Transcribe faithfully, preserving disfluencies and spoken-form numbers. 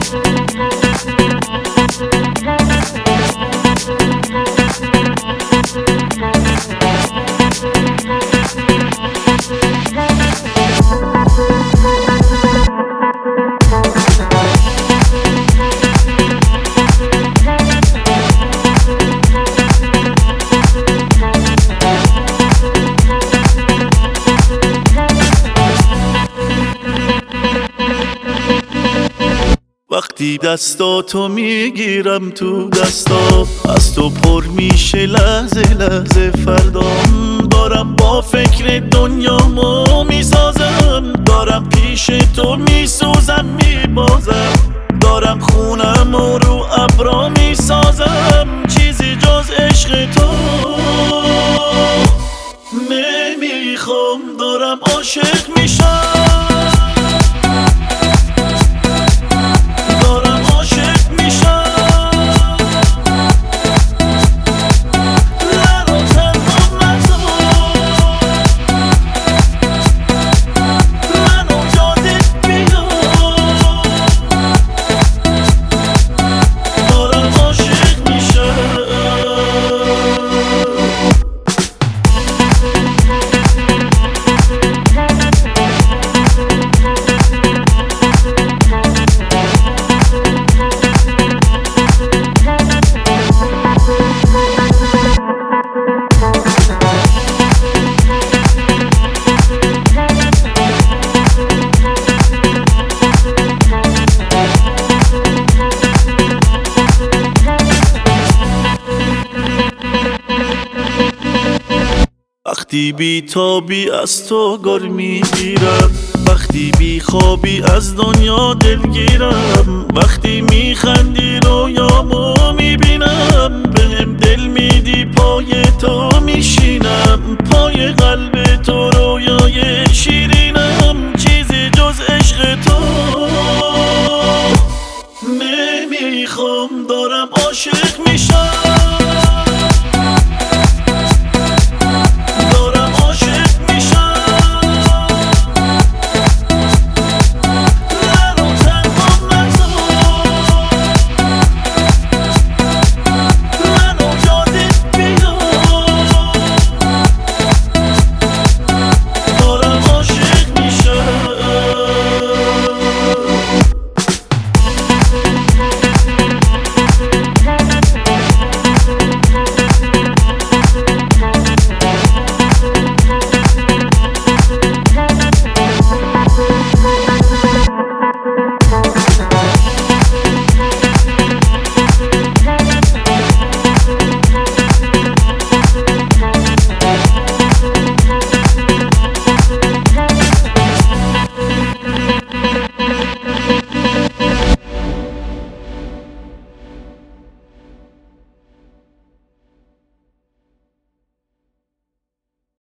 وقتی دستاتو میگیرم تو دستا، از تو پر میشه لحظه لحظه فردام. دارم با فکر دنیامو میسازم، دارم پیش تو میسوزم میبازم، دارم خونم و رو ابرا میسازم. چیزی جز عشق تو نمیخوام، دارم عاشق میشم. وقتی بی تابی از تو گر میگیرم، وقتی بی خوابی از دنیا دلگیرم، وقتی میخندی رویامو میبینم، بهم دل میدی پای تو میشینم، پای قلب تو رویای شیرینم. چیزی جز عشق تو نمیخوام، دارم عاشق میشم.